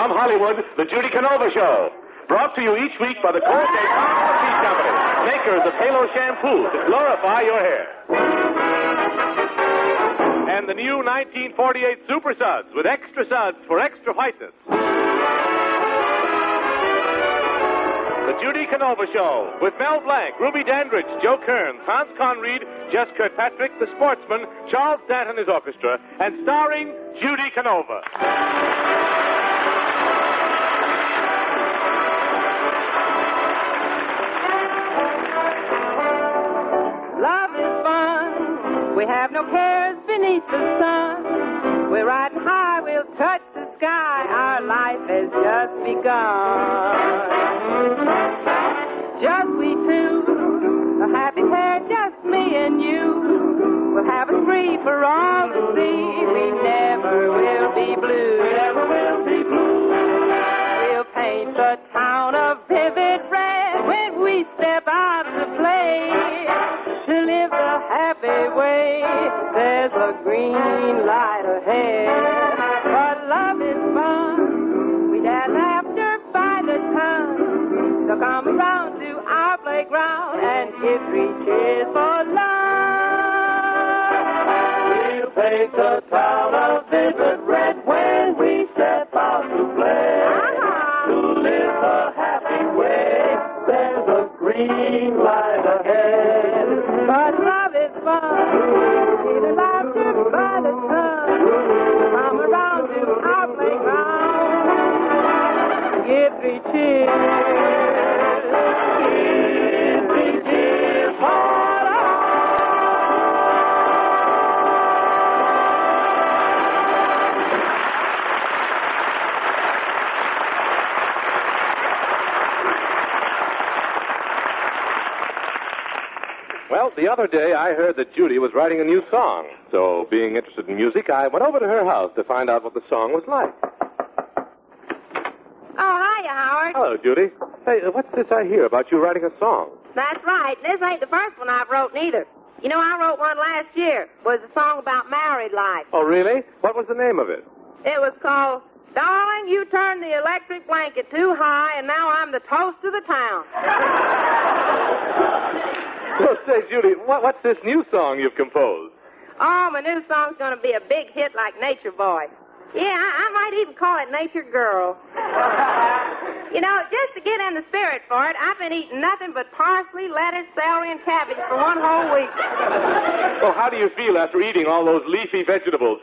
From Hollywood, The Judy Canova Show. Brought to you each week by the Colgate Palmolive Tea Company, makers of Halo shampoo to glorify your hair. And the new 1948 Super Suds with extra suds for extra whiteness. The Judy Canova Show with Mel Blanc, Ruby Dandridge, Joe Kearns, Hans Conried, Jess Kirkpatrick, the Sportsman, Charles Dant and his orchestra, and starring Judy Canova. Love is fun. We have no cares beneath the sun. We're riding high, we'll touch the sky. Our life has just begun. Just we two, a happy pair, just me and you. We'll have it free for all to see. We never will be blue. Never will be blue. We'll paint the town a vivid red when we step out to play. To live the happy way, there's a green light ahead. But love is fun. We dance after by the ton. So come around to our playground and give 3 cheers for love. We'll paint the town a vivid red when we step out to play. To live the happy way, there's a green light ahead. But love is fun. We'll laughter by the sun. Come around to our playground. Give 3 cheers. Well, the other day I heard that Judy was writing a new song. So, being interested in music, I went over to her house to find out what the song was like. Oh, hiya, Howard. Hello, Judy. Hey, what's this I hear about you writing a song? That's right. This ain't the first one I've wrote neither. You know, I wrote one last year. It was a song about married life. Oh, really? What was the name of it? It was called, Darling, You Turned the Electric Blanket Too High, and Now I'm the Toast of the Town. Well, say, Judy, what's this new song you've composed? Oh, my new song's going to be a big hit like Nature Boy. Yeah, I might even call it Nature Girl. You know, just to get in the spirit for it, I've been eating nothing but parsley, lettuce, celery, and cabbage for 1 whole week. Well, how do you feel after eating all those leafy vegetables?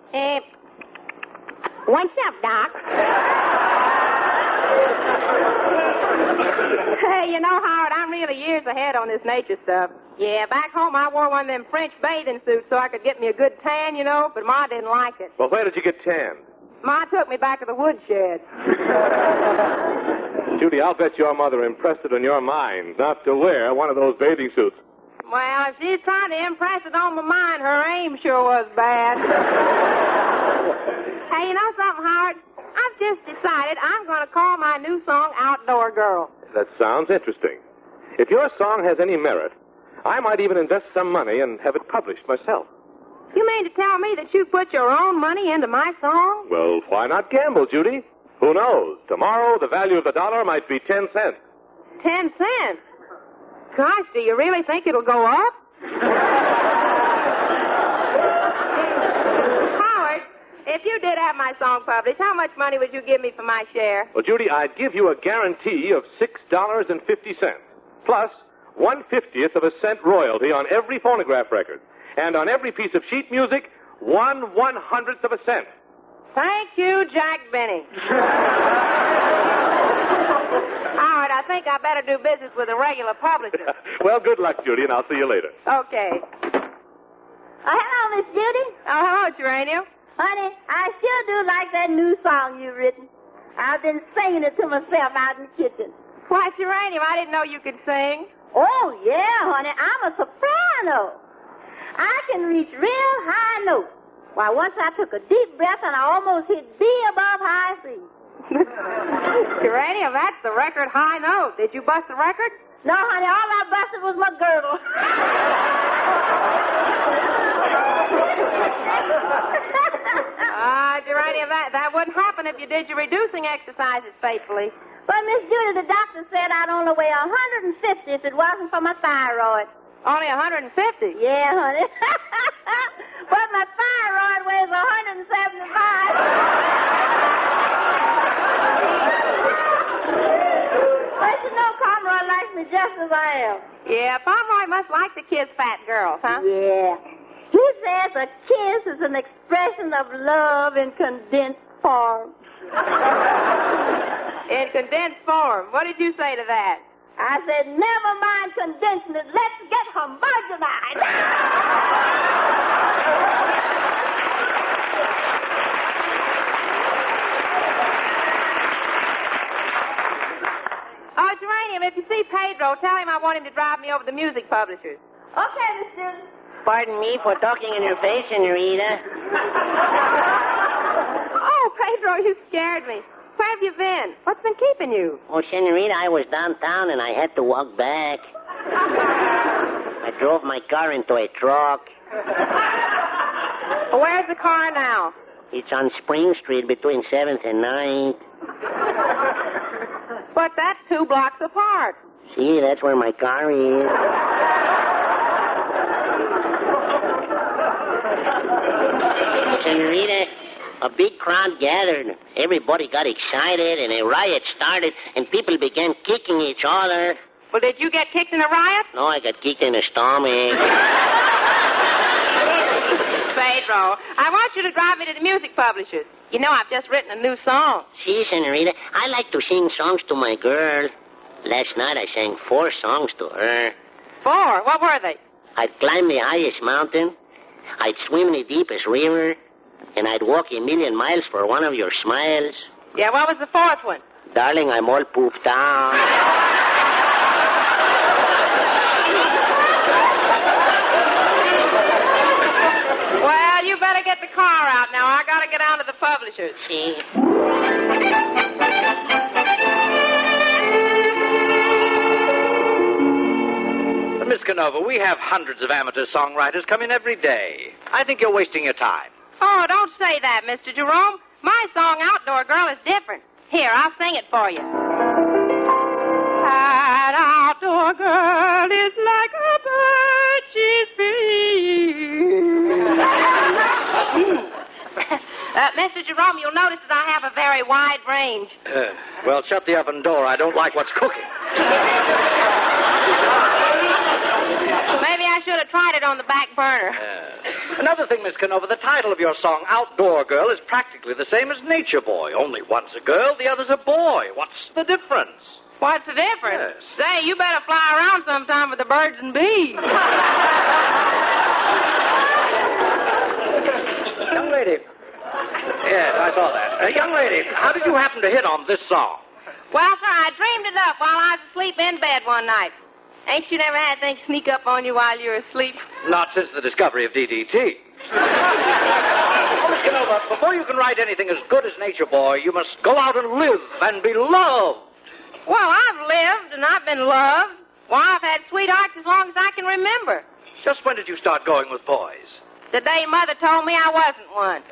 What's up, Doc? Hey, you know, Howard, I'm really years ahead on this nature stuff. Yeah, back home I wore one of them French bathing suits so I could get me a good tan, you know, but Ma didn't like it. Well, where did you get tanned? Ma took me back to the woodshed. Judy, I'll bet your mother impressed it on your mind not to wear one of those bathing suits. Well, if she's trying to impress it on my mind, her aim sure was bad. Hey, you know something, Howard? I've just decided I'm going to call my new song Outdoor Girl. That sounds interesting. If your song has any merit, I might even invest some money and have it published myself. You mean to tell me that you put your own money into my song? Well, why not gamble, Judy? Who knows? Tomorrow, the value of the dollar might be 10 cents. 10 cents? Gosh, do you really think it'll go up? Howard, if you did have my song published, how much money would you give me for my share? Well, Judy, I'd give you a guarantee of $6.50, plus 1/50th of a cent royalty on every phonograph record, and on every piece of sheet music, 1/100th of a cent. Thank you, Jack Benny. Howard, I think I better do business with a regular publisher. Well, good luck, Judy, and I'll see you later. Okay. Hello, Miss Judy. Oh, hello, Geranium. Honey, I sure do like that new song you've written. I've been singing it to myself out in the kitchen. Why, Geranium, I didn't know you could sing. Oh, yeah, honey, I'm a soprano. I can reach real high notes. Why, once I took a deep breath and I almost hit B above high C. Geranium, that's the record high note. Did you bust the record? No, honey, all I busted was my girdle. Geranium, that wouldn't happen if you did your reducing exercises faithfully. But, Miss Judy, the doctor said I'd only weigh 150 if it wasn't for my thyroid. Only 150? Yeah, honey. But my thyroid weighs 175. But you know, Conroy likes me just as I am. Yeah, Pomeroy must like to kiss fat girls, huh? Yeah. He says a kiss is an expression of love in condensed form. In condensed form. What did you say to that? I said, never mind condensing it. Let's get homogenized. Oh, Geranium, if you see Pedro, tell him I want him to drive me over the music publishers. Okay, Miss Judy. Pardon me for talking in your face, Senorita. Oh, Pedro, you scared me. Where have you been? What's been keeping you? Oh, Senorita, I was downtown and I had to walk back. I drove my car into a truck. Where's the car now? It's on Spring Street between 7th and 9th. But that's 2 blocks apart. See, that's where my car is. Senorita, a big crowd gathered. Everybody got excited, and a riot started, and people began kicking each other. Well, did you get kicked in a riot? No, I got kicked in the stomach. Pedro, I want you to drive me to the music publishers. You know, I've just written a new song. See, Senorita, I like to sing songs to my girl. Last night I sang 4 songs to her. 4? What were they? I'd climb the highest mountain. I'd swim the deepest river. And I'd walk 1,000,000 miles for one of your smiles. Yeah, what was the 4th one? Darling, I'm all pooped out. Well, you better get the car out now. I gotta get down to the publishers. See? Miss Canova, we have hundreds of amateur songwriters come in every day. I think you're wasting your time. Oh, don't say that, Mr. Jerome. My song, Outdoor Girl, is different. Here, I'll sing it for you. That outdoor girl is like a bird she's free. Mr. Jerome, you'll notice that I have a very wide range. Well, shut the oven door. I don't like what's cooking. Maybe I should have tried it on the back burner. Another thing, Miss Canova, the title of your song, Outdoor Girl, is practically the same as Nature Boy. Only one's a girl, the other's a boy. What's the difference? What's the difference? Yes. Say, you better fly around sometime with the birds and bees. Young lady. Yes, I saw that. Young lady, how did you happen to hit on this song? Well, sir, I dreamed it up while I was asleep in bed one night. Ain't you never had things sneak up on you while you were asleep? Not since the discovery of DDT. Oh, Miss Canova, before you can write anything as good as Nature Boy, you must go out and live and be loved. Well, I've lived and I've been loved. Why, I've had sweethearts as long as I can remember. Just when did you start going with boys? The day Mother told me I wasn't one.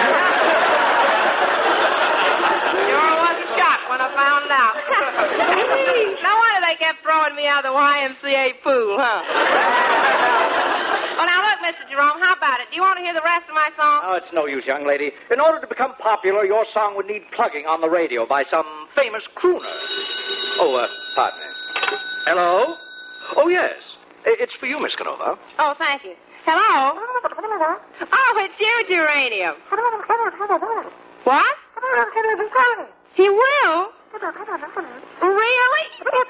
Sure was a shock when I found out. No wonder they kept throwing me out of the YMCA pool, huh? Well, now, look, Mr. Jerome, how about it? Do you want to hear the rest of my song? Oh, it's no use, young lady. In order to become popular, your song would need plugging on the radio by some famous crooner. Oh, pardon me. Hello? Oh, yes. It's for you, Miss Canova. Oh, thank you. Hello? Oh, it's you, Geranium. What? He will? Really?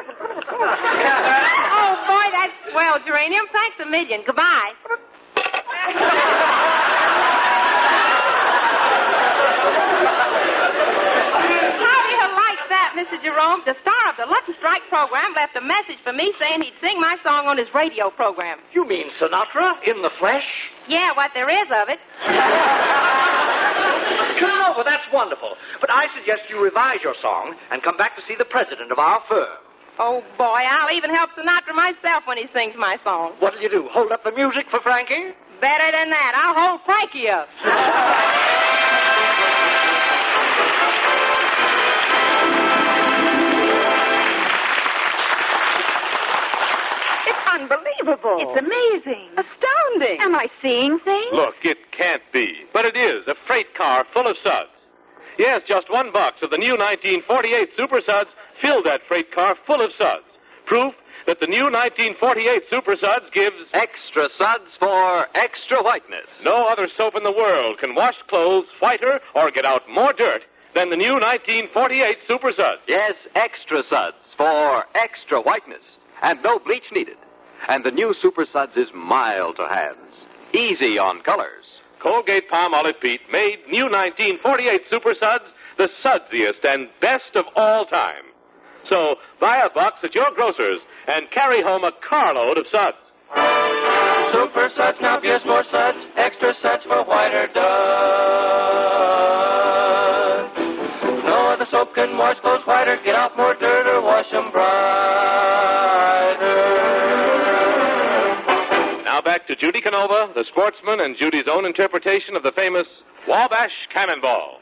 Oh, boy, that's swell, Geranium. Thanks a million. Goodbye. How do you like that, Mr. Jerome? The star of the Lucky Strike program left a message for me saying he'd sing my song on his radio program. You mean Sinatra in the flesh? Yeah, what there is of it. Canova, that's wonderful. But I suggest you revise your song and come back to see the president of our firm. Oh, boy, I'll even help Sinatra myself when he sings my song. What'll you do, hold up the music for Frankie? Better than that. I'll hold Frankie up. I seeing things? Look, it can't be. But it is. A freight car full of suds. Yes, just one box of the new 1948 Super Suds filled that freight car full of suds. Proof that the new 1948 Super Suds gives extra suds for extra whiteness. No other soap in the world can wash clothes whiter or get out more dirt than the new 1948 Super Suds. Yes, extra suds for extra whiteness. And no bleach needed. And the new Super Suds is mild to hands. Easy on colors. Colgate Palmolive Pete made new 1948 Super Suds the sudsiest and best of all time. So buy a box at your grocer's and carry home a carload of suds. Super Suds, now gives more suds. Extra suds for whiter duds. No other soap can wash clothes whiter, get out more dirt, or wash them brighter. Now back to Judy Canova, the sportsman, and Judy's own interpretation of the famous Wabash Cannonball.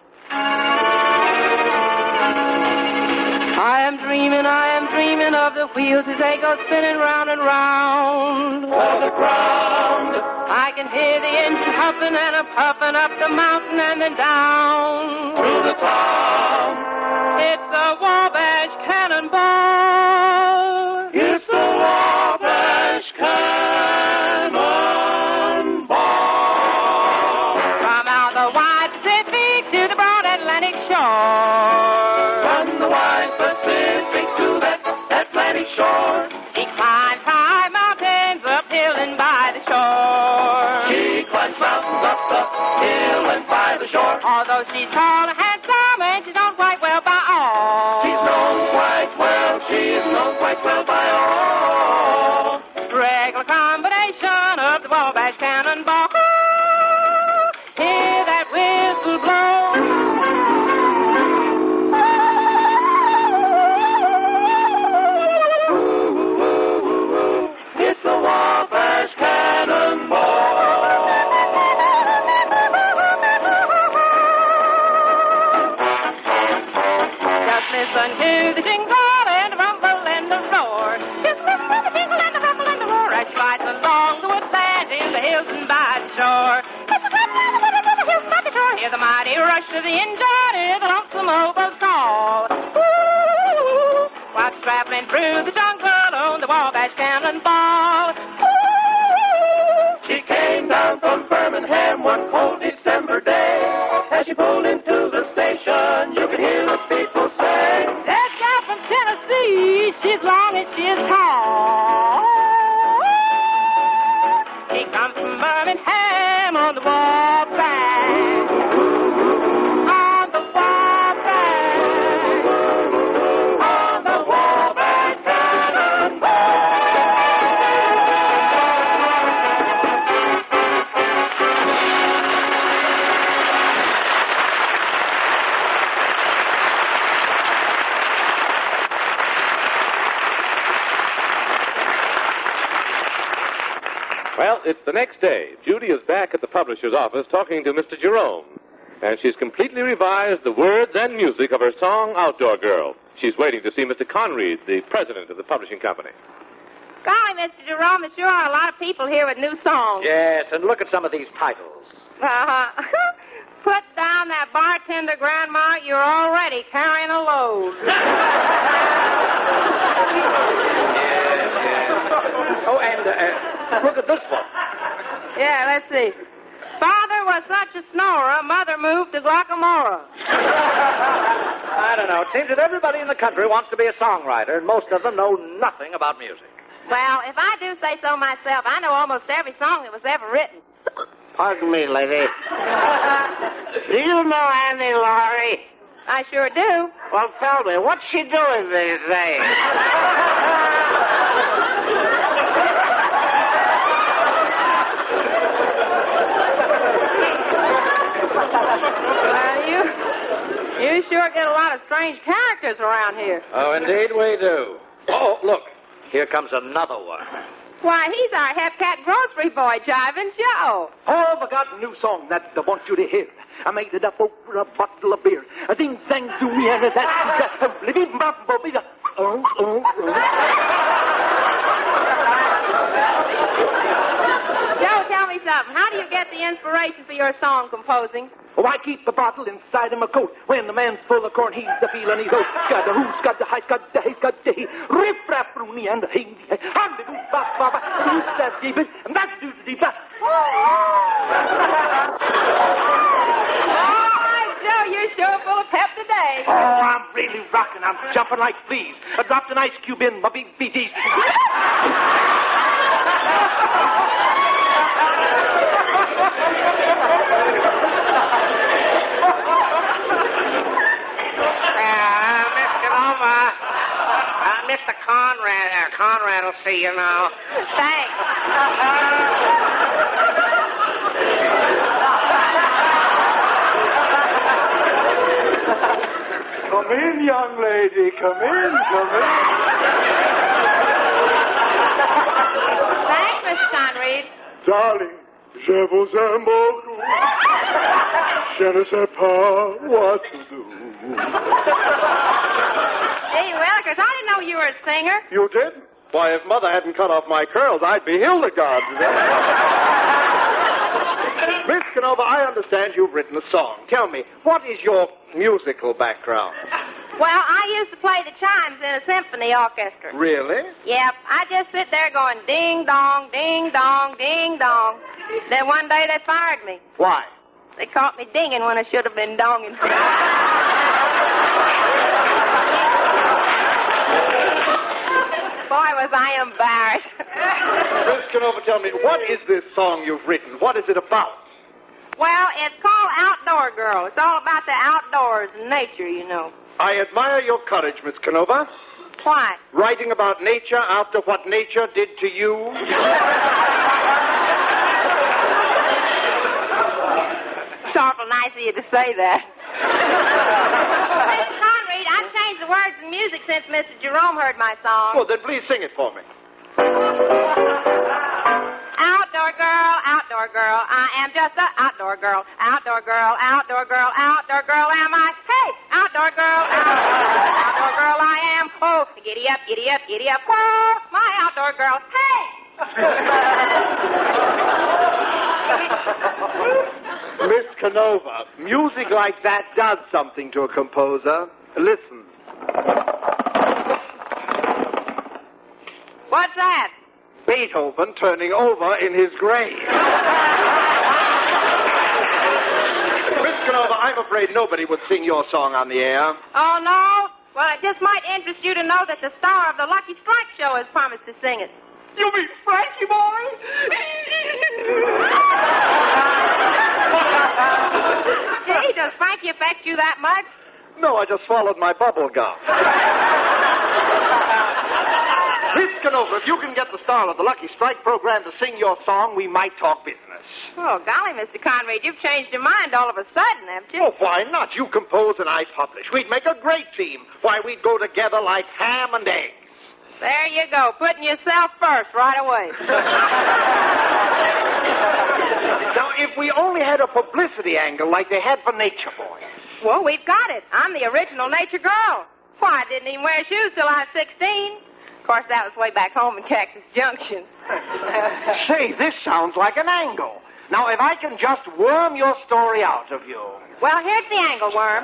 I am dreaming of the wheels as they go spinning round and round. For the ground. I can hear the engine huffing and a-puffing up the mountain and then down. Through the town. It's the Wabash Cannonball. It's the Wabash Cannonball. From out the wide Pacific to the broad Atlantic shore. From the wide Pacific to that Atlantic shore. He climbs high mountains uphill and by the shore. She climbs mountains up the hill and by the shore. Although she's tall and handsome and she's known quite well by all. She's known quite by all. Regular combination of the Wabash Cannonball. Hear that whistle blow. It's the Wabash Cannonball. Just listen to the jingle and the rumble and the roar. Just listen to the jingle and the rumble and the roar. As she rides along the woodland in the hills and by the shore. As she rides along the woodland in the hills and by the shore. Hear the mighty rush of the engine, hear the lonesome hobo's call. Ooh, while she's traveling through the jungle on the Wabash Cannonball. She came down from Birmingham one cold December day. As she pulled into the station, you could hear the people say, That gal from Tennessee, she's long and she's tall. He comes from Birmingham on the Wabash. On the Wabash. on the Wabash Cannonball. Well, it's the next day. Judy is back at the publisher's office talking to Mr. Jerome. And she's completely revised the words and music of her song, Outdoor Girl. She's waiting to see Mr. Conreed, the president of the publishing company. Golly, Mr. Jerome, there sure are a lot of people here with new songs. Yes, and look at some of these titles. Put down that bartender, Grandma. You're already carrying a load. Oh, and look at this one. Yeah, let's see. Father was such a snorer, Mother moved to Guacamora. I don't know. It seems that everybody in the country wants to be a songwriter, and most of them know nothing about music. Well, if I do say so myself, I know almost every song that was ever written. Pardon me, lady. Do you know Annie Laurie? I sure do. Well, tell me, what's she doing these days? You sure get a lot of strange characters around here. Oh, indeed we do. Oh, look. Here comes another one. Why, he's our Hepcat grocery boy, Jivin' Joe. Oh, I got a new song that I want you to hear. I made it up over a bottle of beer. A ding dang to me and that. Joe, tell me something. How do you get the inspiration for your song composing? Oh, I keep the bottle inside of my coat. When the man's full of corn, he's the feeling he's out. Got the who's got the high's got the he's got the he. Riff raff rooney and the hing. And the goose bop baba. Who's that deep and that's doo doo deep. Joe, you're sure full of pep today. Oh, I'm really rocking. I'm jumping like fleas. I dropped an ice cube in my big BGs. Mr. Conrad will see you now. Thanks. Come in, young lady. Come in. Thanks, Miss Conrad. Darling, je vous aime beaucoup. Je ne sais pas what to do. Gee, Willikers, I didn't know you were a singer. You did? Why, if Mother hadn't cut off my curls, I'd be Hildegard. Miss Canova, I understand you've written a song. Tell me, what is your musical background? Well, I used to play the chimes in a symphony orchestra. Really? Yep, I just sit there going ding dong, ding dong, ding dong. Then one day they fired me. Why? They caught me dinging when I should have been donging. Boy, was I embarrassed. Miss Canova, tell me, what is this song you've written? What is it about? Well, it's called Outdoor Girl. It's all about the outdoors and nature, you know. I admire your courage, Miss Canova. Why? Writing about nature after what nature did to you. It's awful nice of you to say that. Mr. Conrad, I've changed the words and music since Mr. Jerome heard my song. Well, then please sing it for me. Outdoor girl, I am just a outdoor girl. Outdoor girl, outdoor girl, outdoor girl am I. Hey, outdoor girl, outdoor girl I am. Oh, giddy up, whoa, my outdoor girl. Hey! Miss Canova, music like that does something to a composer. Listen. What's that? Beethoven turning over in his grave. Miss Canova, I'm afraid nobody would sing your song on the air. Oh, no? Well, it just might interest you to know that the star of the Lucky Strike show has promised to sing it. You mean Frankie boy? Gee, does Frankie affect you that much? No, I just swallowed my bubble gum. Miss Canova, if you can get the star of the Lucky Strike program to sing your song, we might talk business. Oh, golly, Mr. Conrad, you've changed your mind all of a sudden, haven't you? Oh, why not? You compose and I publish. We'd make a great team. Why, we'd go together like ham and eggs. There you go, putting yourself first right away. Now, if we only had a publicity angle like they had for Nature Boy. Well, we've got it. I'm the original nature girl. Why, I didn't even wear shoes till I was 16. Of course, that was way back home in Cactus Junction. Say, this sounds like an angle. Now, if I can just worm your story out of you. Well, here's the angle, Worm.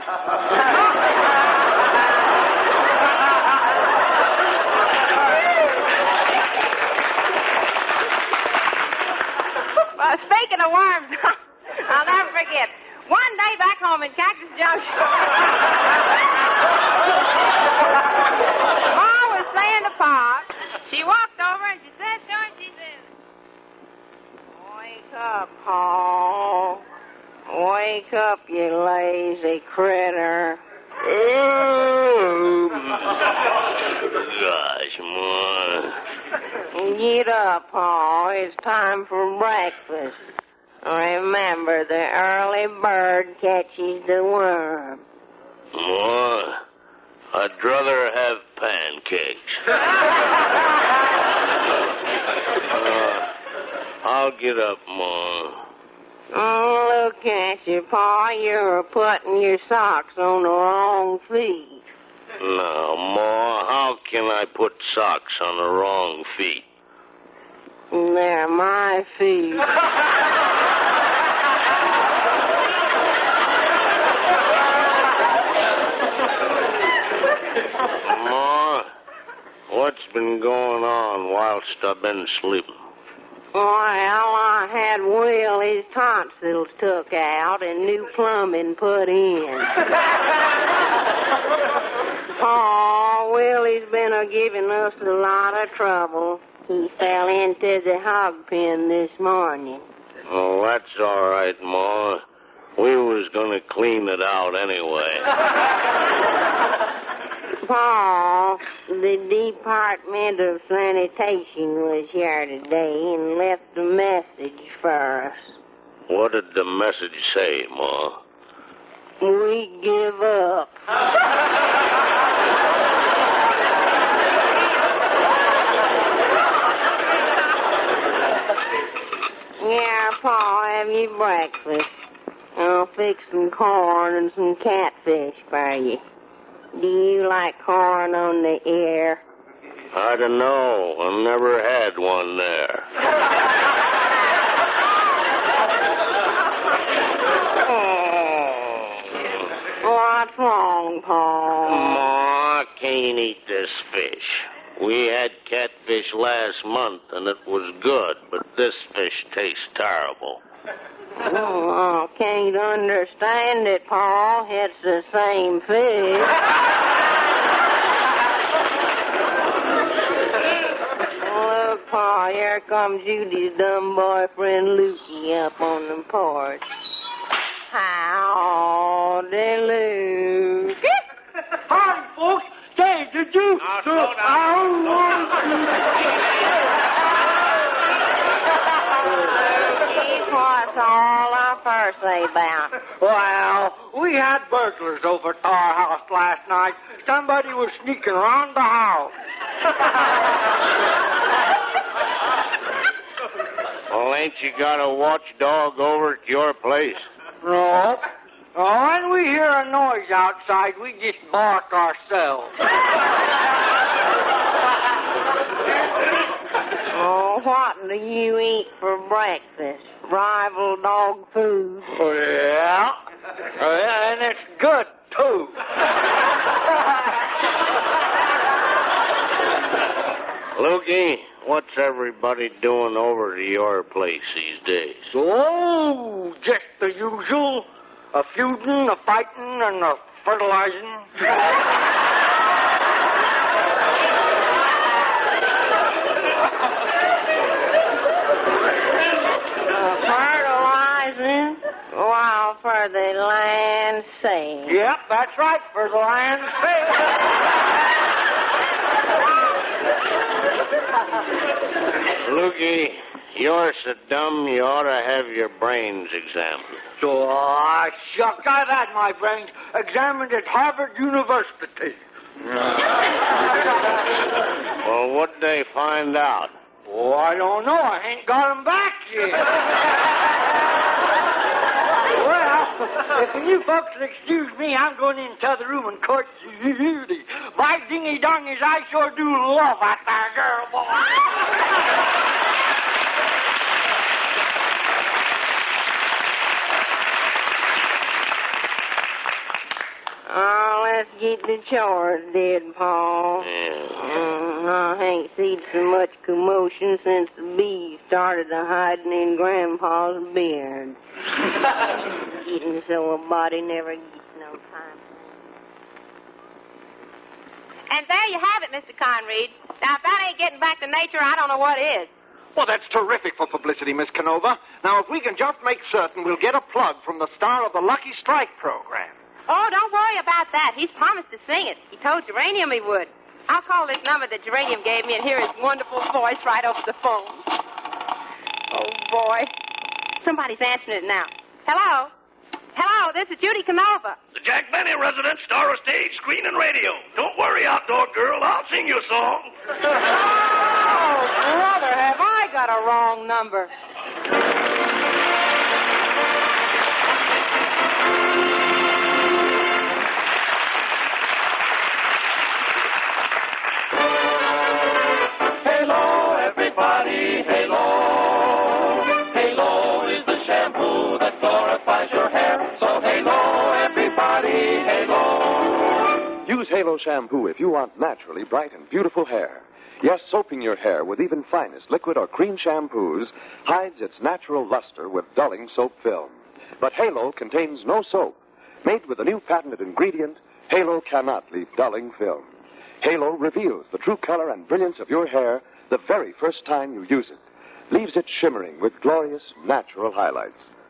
Well, speaking of worms, I'll never forget. One day back home in Cactus Junction, Ma was saying to Pa, she walked over and she said to him, she said, "Wake up, Pa. Wake up, you lazy critter." Oh, gosh, Ma. Get up, Pa. It's time for breakfast. Remember, the early bird catches the worm. Ma, I'd rather have pancakes. I'll get up, Ma. Oh, look at you, Pa. You're putting your socks on the wrong feet. Now, Ma, how can I put socks on the wrong feet? They're my feet. Ma, what's been going on whilst I've been sleeping? Well, I had Willie's tonsils took out and new plumbing put in. Oh, Willie's been giving us a lot of trouble. He fell into the hog pen this morning. Oh, that's all right, Ma. We was going to clean it out anyway. Paul, the Department of Sanitation was here today and left a message for us. What did the message say, Ma? We give up. Yeah, Paul, have you breakfast? I'll fix some corn and some catfish for you. Do you like corn on the ear? I don't know. I've never had one there. What's wrong, Paul? Ma, I can't eat this fish. We had catfish last month, and it was good, but this fish tastes terrible. Oh, I can't understand it, Paul. It's the same fish. Look, Paul, here comes Judy's dumb boyfriend, Lukey, up on the porch. Howdy, Luke. Howdy, folks. Say, did you... Now, slow down. What's all our fuss about? Well, we had burglars over at our house last night. Somebody was sneaking around the house. Well, ain't you got a watchdog over at your place? No. When we hear a noise outside, we just bark ourselves. Oh, what do you eat for breakfast? Rival dog food? Yeah. And it's good, too. Lukey, what's everybody doing over to your place these days? Oh, just the usual. A feuding, a fighting, and a fertilizing. Fertilizing? Well, for the land's sake. Yep, that's right, for the land's sake. Lukey, you're so dumb you ought to have your brains examined. Oh, shuck, I've had my brains examined at Harvard University. Well, what'd they find out? Oh, I don't know. I ain't got 'em back yet. Well, if you folks will excuse me, I'm going into the other room and court Judy. By dingy-dongies, I sure do love that there girl, boy. Oh, let's get the chores did, Paul. Yeah. I ain't seen so much commotion since the bees started hiding in Grandpa's beard. Getting so a body never gets no time. And there you have it, Mr. Conread. Now, if that ain't getting back to nature, I don't know what is. Well, that's terrific for publicity, Miss Canova. Now, if we can just make certain we'll get a plug from the star of the Lucky Strike program. Oh, don't worry about that. He's promised to sing it. He told Geranium he would. I'll call this number that Geranium gave me and hear his wonderful voice right over the phone. Oh, boy. Somebody's answering it now. Hello? Hello, this is Judy Canova. The Jack Benny resident, star of stage, screen, and radio. Don't worry, outdoor girl. I'll sing you a song. Oh, brother, have I got a wrong number? Halo, everybody, halo. glorifies your hair. So halo, everybody, halo. Use Halo shampoo if you want naturally bright and beautiful hair. Yes, soaping your hair with even finest liquid or cream shampoos hides its natural luster with dulling soap film. But Halo contains no soap. Made with a new patented ingredient, Halo cannot leave dulling film. Halo reveals the true color and brilliance of your hair the very first time you use it. Leaves it shimmering with glorious natural highlights.